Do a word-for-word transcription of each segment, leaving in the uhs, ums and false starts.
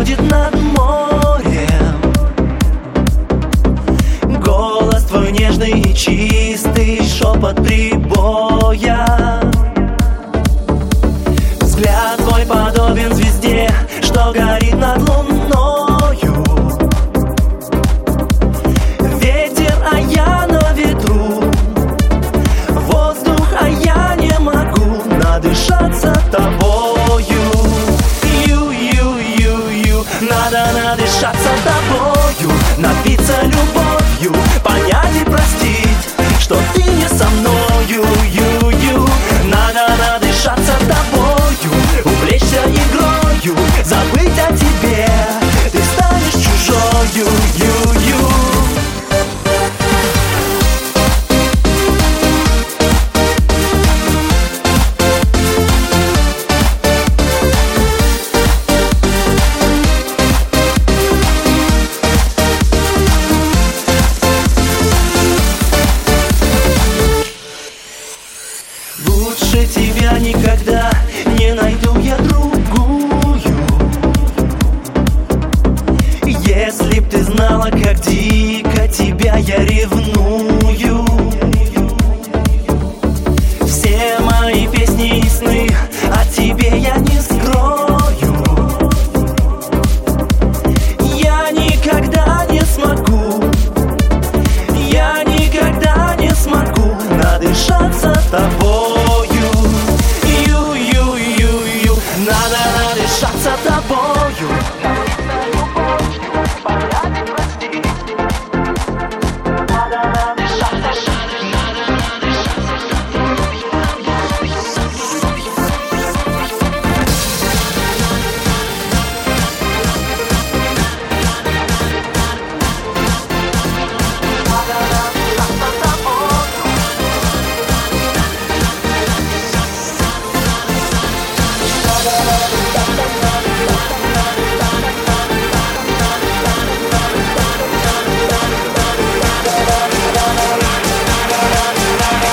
будет над морем. Голос твой нежный и чистый, шепот прибоя. Взгляд твой подобен звезде, что горит над луною. Ветер, а я на ветру, воздух, а я не могу надышаться тобою. Ю-ю-ю-ю, надо надышаться тобою, напиться любовью, понять и простить, что ты не со мною. Ю-ю, надо надышаться тобою, увлечься игрою, забыть о тебе, ты станешь чужою. Ю-ю. Лучше тебя никогда не найду я другую. Если б ты знала, как дико тебя я ревную. Все мои песни и сны о тебе я не скрою. Я никогда не смогу, я никогда не смогу надышаться тобою. Ю-ю-ю-ю, надо надышаться тобою.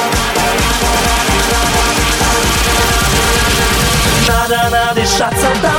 Надо надышаться тобой.